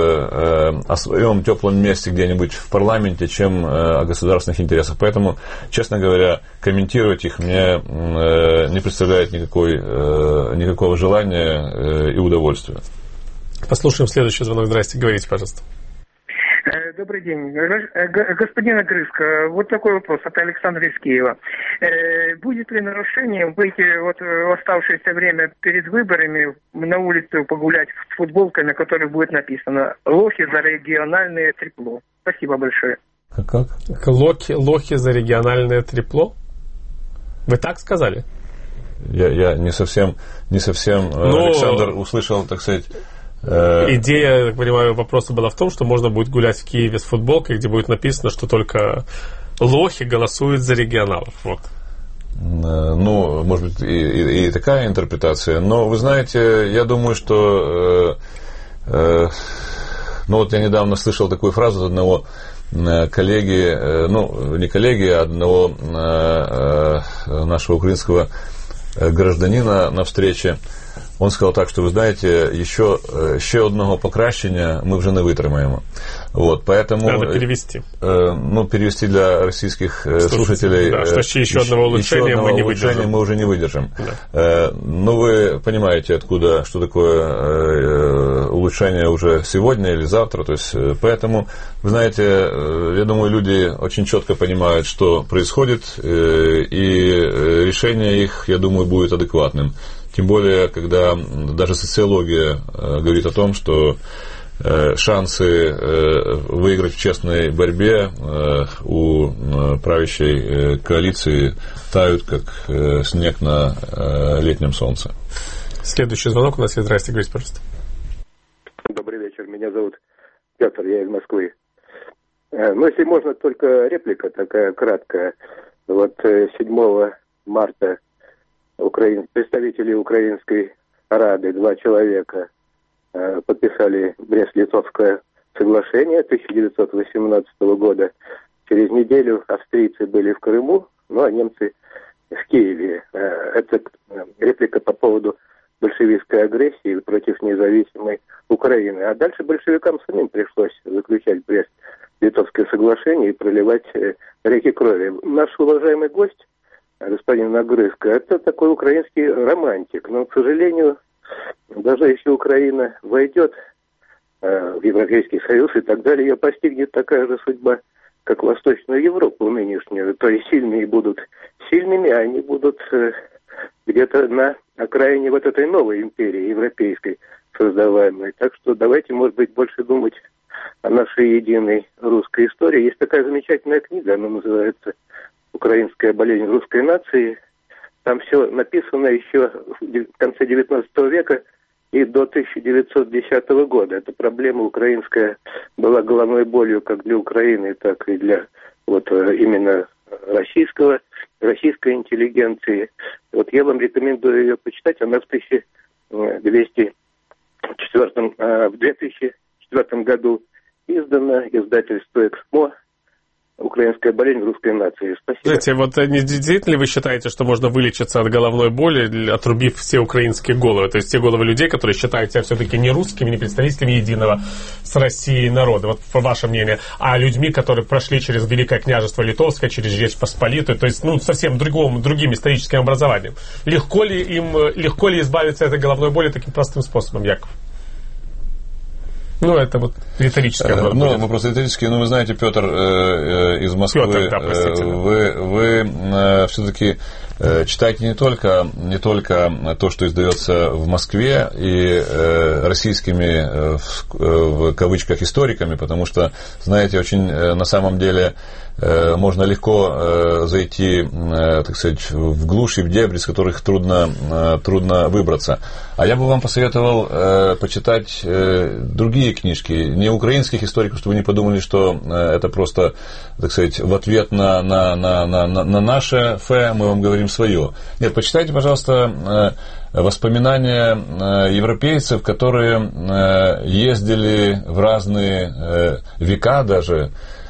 о своем теплом месте где-нибудь в парламенте, чем о государственных интересах. Поэтому, честно говоря, комментировать их мне не представляет никакого желания и удовольствия. Послушаем следующий звонок. Здрасте, говорите, пожалуйста. Добрый день. Господин Огрызко, вот такой вопрос от Александра из Киева. Будет ли нарушением выйти вот в оставшееся время перед выборами на улицу погулять с футболкой, на которой будет написано «Лохи за региональное трепло»? Спасибо большое. Как? Лохи за региональное трепло? Вы так сказали? Я не совсем Александр услышал, так сказать. Идея, я так понимаю, вопроса была в том, что можно будет гулять в Киеве с футболкой, где будет написано, что только лохи голосуют за регионалов. Вот. Ну, может быть, и такая интерпретация. Но, вы знаете, я думаю, что... ну, вот я недавно слышал такую фразу от одного коллеги, ну, не коллеги, а одного нашего украинского гражданина на встрече. Он сказал так, что, вы знаете, ще одного покращення ми вже не витримаємо. Вот, поэтому, надо перевести. Перевести для российских слушателей. Да, что еще одного улучшения мы уже не выдержим. Да. Но вы понимаете, откуда, что такое улучшение уже сегодня или завтра. То есть, поэтому, вы знаете, я думаю, люди очень четко понимают, что происходит, и решение их, я думаю, будет адекватным. Тем более, когда даже социология говорит о том, что шансы выиграть в честной борьбе у правящей коалиции тают, как снег на летнем солнце. Следующий звонок у нас есть. Здрасте, говорите, пожалуйста. Добрый вечер, меня зовут Петр, я из Москвы. Ну, если можно, только реплика такая краткая. Вот 7 марта представители Украинской Рады, 2 человека, подписали Брест-Литовское соглашение 1918 года. Через неделю австрийцы были в Крыму, ну а немцы в Киеве. Это реплика по поводу большевистской агрессии против независимой Украины. А дальше большевикам самим пришлось заключать Брест-Литовское соглашение и проливать реки крови. Наш уважаемый гость, господин Огрызко, это такой украинский романтик. Но, к сожалению, даже если Украина войдет в Европейский Союз и так далее, ее постигнет такая же судьба, как Восточную Европу нынешнюю. То есть сильные будут сильными, а они будут где-то на окраине вот этой новой империи европейской создаваемой. Так что давайте, может быть, больше думать о нашей единой русской истории. Есть такая замечательная книга, она называется «Украинская болезнь русской нации». Там все написано еще в конце XIX века и до 1910 года. Эта проблема украинская была головной болью как для Украины, так и для вот именно российской интеллигенции. Вот я вам рекомендую ее почитать. Она в 2004 году издана, издательство «Эксмо». «Украинская болезнь русской нации». Спасибо. Знаете, вот действительно ли вы считаете, что можно вылечиться от головной боли, отрубив все украинские головы? То есть те головы людей, которые считают себя все-таки не русскими, не представителями единого с Россией народа. Вот ваше мнение. А людьми, которые прошли через Великое княжество Литовское, через Речь Посполитую, то есть совсем другим историческим образованием. Легко ли избавиться от этой головной боли таким простым способом, Яков? Ну, это вот риторическое вопрос. Ну, вопрос риторический. Ну, вы знаете, Петр из Москвы, Петр, да, простите. Вы все-таки читайте не только то, что издается в Москве и российскими, в кавычках, историками, потому что, знаете, очень на самом деле можно легко зайти, так сказать, в глушь и в дебри, из которых трудно выбраться. А я бы вам посоветовал почитать другие книжки, не украинских историков, чтобы вы не подумали, что это просто, так сказать, в ответ на наше фе мы вам говорим свое. Нет, почитайте, пожалуйста, воспоминания европейцев, которые ездили в разные века даже,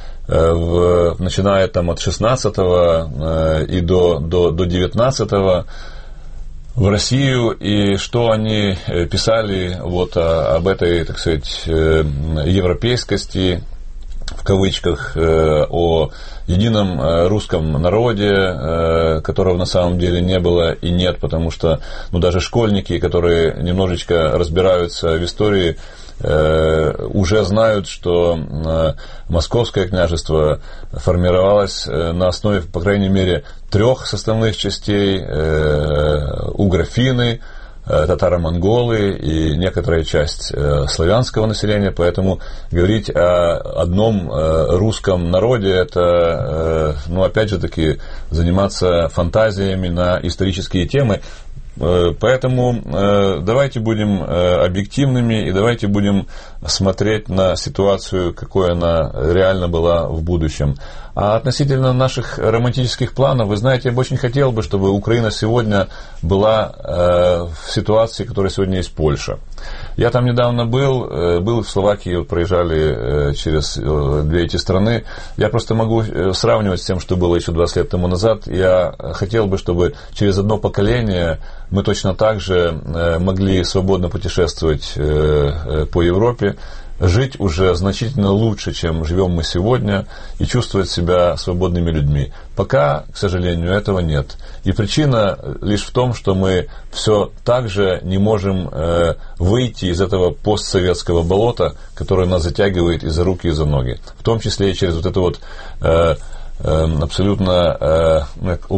начиная там от 16-го и до 19-го в Россию, и что они писали вот об этой, так сказать, европейскости, в кавычках, о едином русском народе, которого на самом деле не было и нет, потому что даже школьники, которые немножечко разбираются в истории, уже знают, что Московское княжество формировалось на основе, по крайней мере, 3 составных частей: угрофины, татаро-монголы и некоторая часть славянского населения, поэтому говорить о одном русском народе — это, опять же таки, заниматься фантазиями на исторические темы. Поэтому давайте будем объективными и давайте будем смотреть на ситуацию, какой она реально была в будущем. А относительно наших романтических планов, вы знаете, я бы очень хотел бы, чтобы Украина сегодня была в ситуации, которая сегодня есть Польша. Я там недавно был в Словакии, проезжали через 2 эти страны. Я просто могу сравнивать с тем, что было еще 20 лет тому назад. Я хотел бы, чтобы через одно поколение мы точно так же могли свободно путешествовать по Европе, жить уже значительно лучше, чем живем мы сегодня, и чувствовать себя свободными людьми. Пока, к сожалению, этого нет. И причина лишь в том, что мы все так же не можем выйти из этого постсоветского болота, которое нас затягивает и за руки, и за ноги. В том числе и через вот это вот абсолютно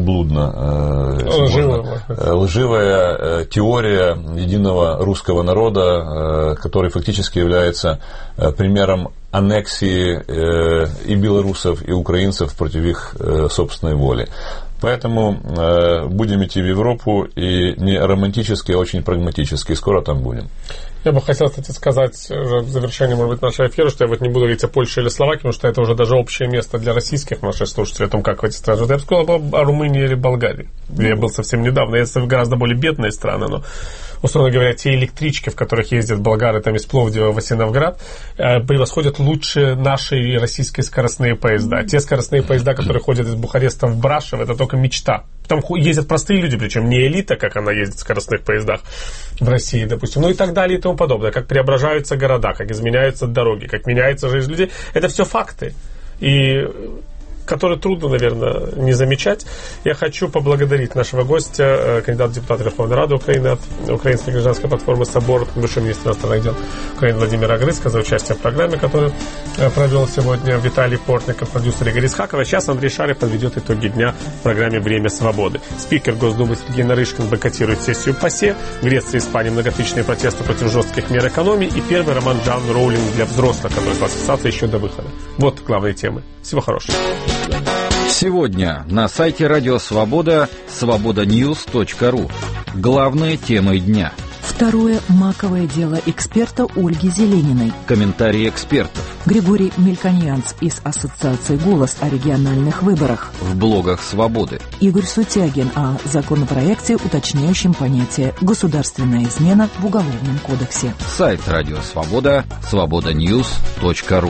лживая теория единого русского народа, который фактически является примером аннексии и белорусов, и украинцев против их собственной воли. Поэтому будем идти в Европу, и не романтически, а очень прагматически. Скоро там будем. Я бы хотел, кстати, сказать в завершении, может быть, нашего эфира, что я вот не буду говорить о Польше или Словакии, потому что это уже даже общее место для российских наших слушателей, о том, как в эти страны. Я бы сказал о Румынии или Болгарии, где я был совсем недавно. Это гораздо более бедные страны, но, условно говоря, те электрички, в которых ездят болгары там из Пловдива в Асиновград, превосходят лучше наши российские скоростные поезда. Те скоростные поезда, которые ходят из Бухареста в Брашов, это только мечта. Там ездят простые люди, причем не элита, как она ездит в скоростных поездах в России, допустим, и так далее и тому подобное. Как преображаются города, как изменяются дороги, как меняется жизнь людей. Это все факты. И который трудно, наверное, не замечать. Я хочу поблагодарить нашего гостя, кандидата в депутаты Верховной Рады Украины от Украинской гражданской платформы «Собор», бывший министр иностранных дел Украины Владимира Грицка за участие в программе, которую провел сегодня Виталий Портников, продюсер Игорь Исхаков. А сейчас Андрей Шарев подведет итоги дня в программе «Время свободы». Спикер Госдумы Сергей Нарышкин бойкотирует сессию ПАСЕ. В Греции и Испании многотысячные протесты против жестких мер экономии. И первый роман Джоан Роулинг для взрослых, который классификация еще до выхода. Вот главные темы. Всего хорошего. Сегодня на сайте Радио Свобода свободаnews.ру. Главные темы дня. Второе маковое дело эксперта Ольги Зелениной. Комментарии экспертов. Григорий Мельконьянц из Ассоциации «Голос» о региональных выборах. В блогах «Свободы». Игорь Сутягин о законопроекте, уточняющем понятие «государственная измена» в Уголовном кодексе. Сайт Радио Свобода свободаnews.ру.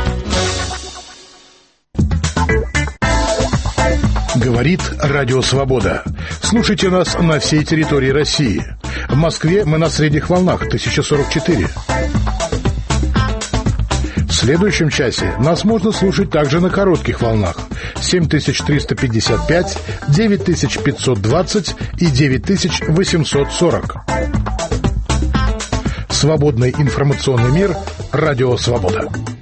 Говорит Радио Свобода. Слушайте нас на всей территории России. В Москве мы на средних волнах 1044. В следующем часе нас можно слушать также на коротких волнах 7355, 9520 и 9840. Свободный информационный мир. Радио Свобода.